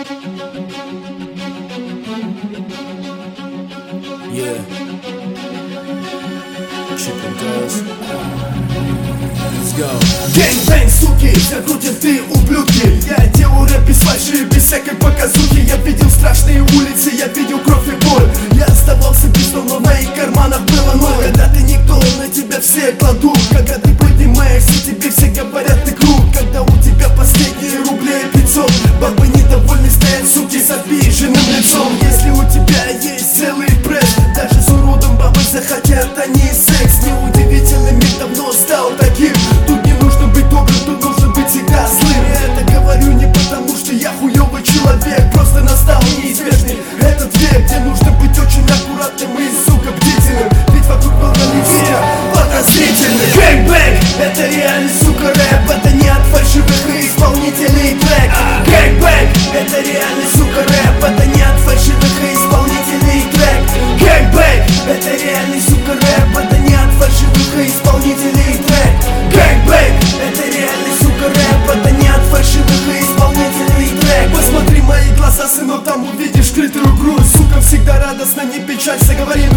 Yeah. Chicken girls. Let's go. Гэнг-бэнг, суки, все крутят, ты ублюдки. Я делаю рэп без фальши, без всякой показухи. Я видел страшные улицы, я видел кровь и боль. Я оставался без дом, но в моих карманах было ноль. Когда ты никто, на тебя все кладут. Когда ты поднимаешься, тебе все говорят, ты крут. Когда у тебя последние рублей 500, бабы недовольны стоят, суки, с обиженным лицом. Если у тебя есть целый пресс, даже с уродом бабы захотят они секс. Неудивительно, мир давно стал таким. Тут не нужно быть добрым, тут нужно быть всегда злым. Я это говорю не потому, что я хуёвый человек. Просто настал неизбежный этот век, где нужно быть очень аккуратным и, сука, бдительным. Ведь вокруг много людей подозрительных. Гэнг-бэнг, это реальный, сука, рэп. Это не от фальшивых исполнителей трек. Гэнг-бэнг, это реальный, сука, рэп. Это не от фальшивых исполнителей трек. Гэнг-бэнг, это реальный, сука, рэп. Это не от фальшивых исполнителей трек. Гэнг-бэнг, это реальный, сука, рэп. Это не от фальшивых исполнителей трек. Посмотри мои глаза, сынок, там увидишь скрытую грусть. Сука, всегда радостно, не печалься, говори